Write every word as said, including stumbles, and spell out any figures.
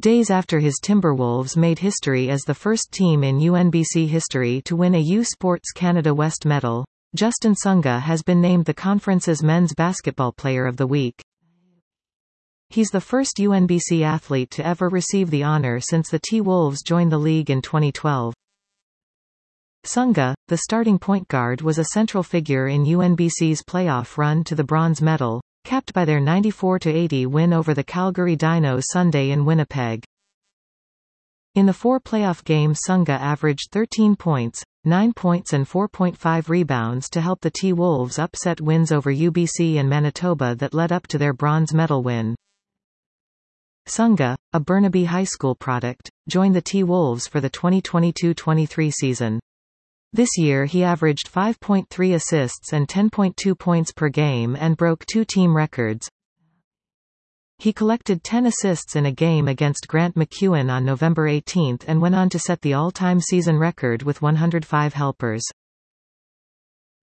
Days after his Timberwolves made history as the first team in U N B C history to win a U Sports Canada West medal, Justin Sunga has been named the conference's Men's Basketball Player of the Week. He's the first U N B C athlete to ever receive the honor since the T-Wolves joined the league in twenty twelve. Sunga, the starting point guard, was a central figure in U N B C's playoff run to the bronze medal, capped by their ninety-four to eighty win over the Calgary Dinos Sunday in Winnipeg. In the four playoff games, Sunga averaged thirteen points, nine points and four point five rebounds to help the T-Wolves upset wins over U B C and Manitoba that led up to their bronze medal win. Sunga, a Burnaby High School product, joined the T-Wolves for the twenty twenty-two twenty-three season. This year he averaged five point three assists and ten point two points per game and broke two team records. He collected ten assists in a game against Grant MacEwan on November eighteenth and went on to set the all-time season record with one hundred five helpers.